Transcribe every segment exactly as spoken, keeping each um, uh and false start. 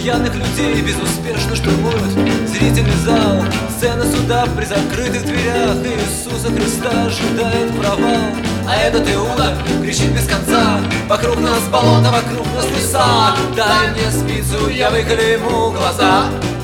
пьяных людей безуспешно штурмуют зрительный зал. Сцена суда при закрытых дверях, Иисуса Христа ожидает провал. А этот Иуда кричит без конца: вокруг нас болото, вокруг нас леса. Дай мне спицу, я выколю ему глаза.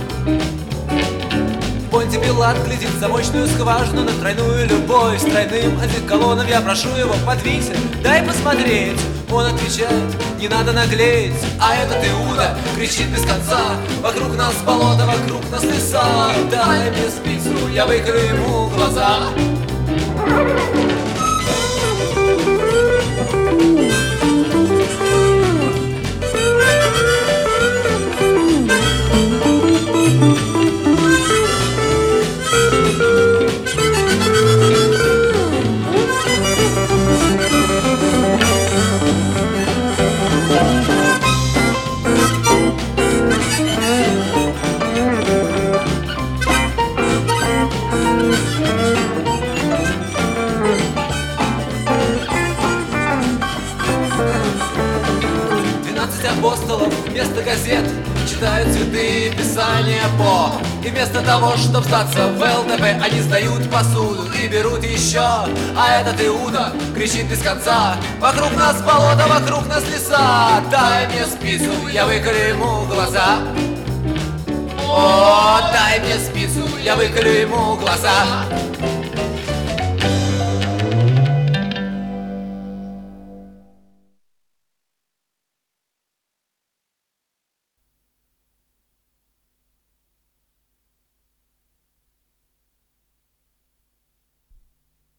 Понтий Пилат глядит в замочную скважину на тройную любовь с тройным одеколоном. Я прошу его: подвинься, дай посмотреть. Он отвечает: не надо наглеть. А этот Иуда кричит без конца: вокруг нас болото, вокруг нас леса. Дай мне спицу, я выколю ему глаза. Апостолов вместо газет читают цветы Писания по. И вместо того, чтобы сдаться в ЛДП, они сдают посуду и берут еще. А этот Иуда кричит без конца: вокруг нас болото, вокруг нас леса. Дай мне спицу, я выколю ему глаза. О, дай мне спицу, я выколю ему глаза.